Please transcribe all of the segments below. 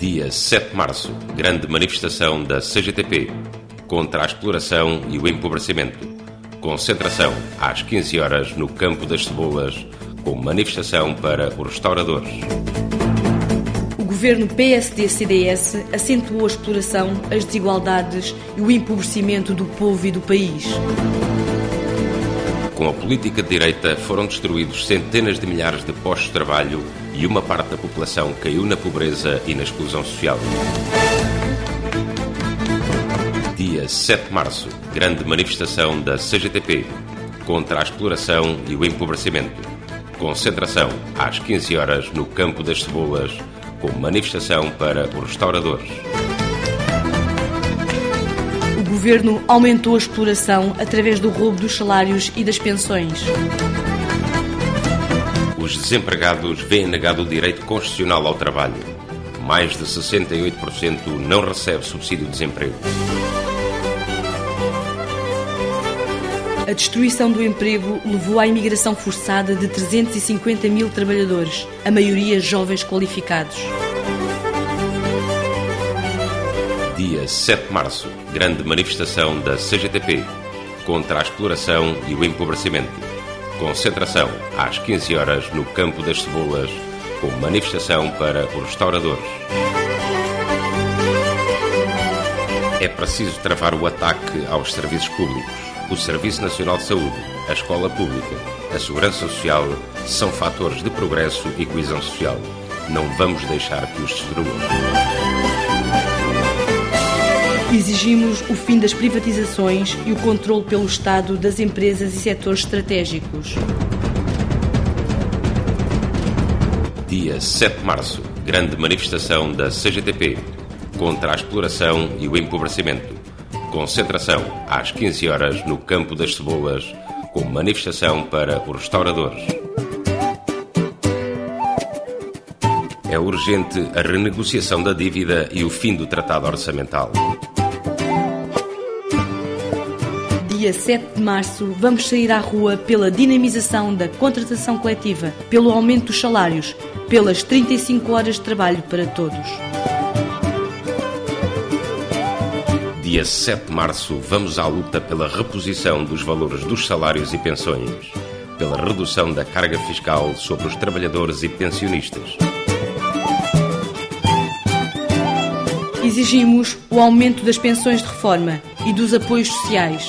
Dia 7 de março, grande manifestação da CGTP contra a exploração e o empobrecimento. Concentração às 15 horas no Campo das Cebolas, com manifestação para os restauradores. O governo PSD-CDS acentuou a exploração, as desigualdades e o empobrecimento do povo e do país. Com a política de direita foram destruídos centenas de milhares de postos de trabalho e uma parte da população caiu na pobreza e na exclusão social. Dia 7 de março, grande manifestação da CGTP contra a exploração e o empobrecimento. Concentração às 15 horas no Campo das Cebolas, com manifestação para os restauradores. O governo aumentou a exploração através do roubo dos salários e das pensões. Os desempregados veem negado o direito constitucional ao trabalho. Mais de 68% não recebe subsídio de desemprego. A destruição do emprego levou à imigração forçada de 350 mil trabalhadores, a maioria jovens qualificados. Dia 7 de março, grande manifestação da CGTP contra a exploração e o empobrecimento. Concentração às 15 horas no Campo das Cebolas, com manifestação para os restauradores. É preciso travar o ataque aos serviços públicos. O Serviço Nacional de Saúde, a escola pública, a segurança social são fatores de progresso e coesão social. Não vamos deixar que os destruam. Exigimos o fim das privatizações e o controle pelo Estado das empresas e setores estratégicos. Dia 7 de março, grande manifestação da CGTP contra a exploração e o empobrecimento. Concentração às 15 horas no Campo das Cebolas, com manifestação para os restauradores. É urgente a renegociação da dívida e o fim do tratado orçamental. Dia 7 de março, vamos sair à rua pela dinamização da contratação coletiva, pelo aumento dos salários, pelas 35 horas de trabalho para todos. Dia 7 de março, vamos à luta pela reposição dos valores dos salários e pensões, pela redução da carga fiscal sobre os trabalhadores e pensionistas. Exigimos o aumento das pensões de reforma e dos apoios sociais.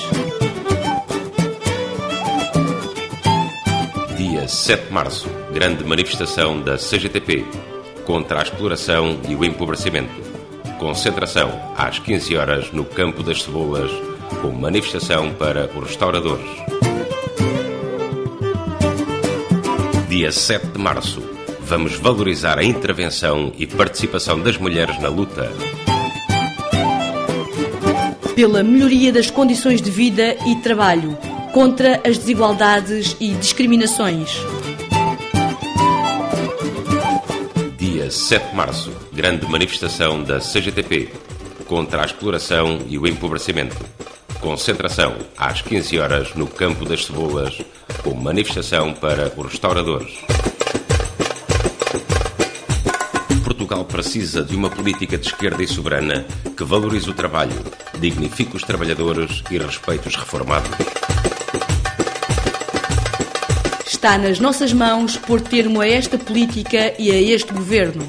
Dia 7 de março, grande manifestação da CGTP contra a exploração e o empobrecimento. Concentração às 15 horas no Campo das Cebolas, com manifestação para os restauradores. Dia 7 de março, vamos valorizar a intervenção e participação das mulheres na luta. Pela melhoria das condições de vida e trabalho, contra as desigualdades e discriminações. Dia 7 de março, grande manifestação da CGTP contra a exploração e o empobrecimento. Concentração às 15 horas no Campo das Cebolas, com manifestação para os restauradores. Portugal precisa de uma política de esquerda e soberana que valorize o trabalho, dignifique os trabalhadores e respeite os reformados. Está nas nossas mãos pôr termo a esta política e a este governo.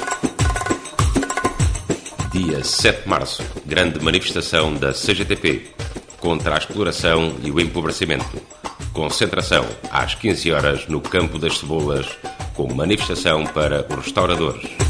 Dia 7 de março, grande manifestação da CGTP contra a exploração e o empobrecimento. Concentração às 15 horas no Campo das Cebolas, com manifestação para os restauradores.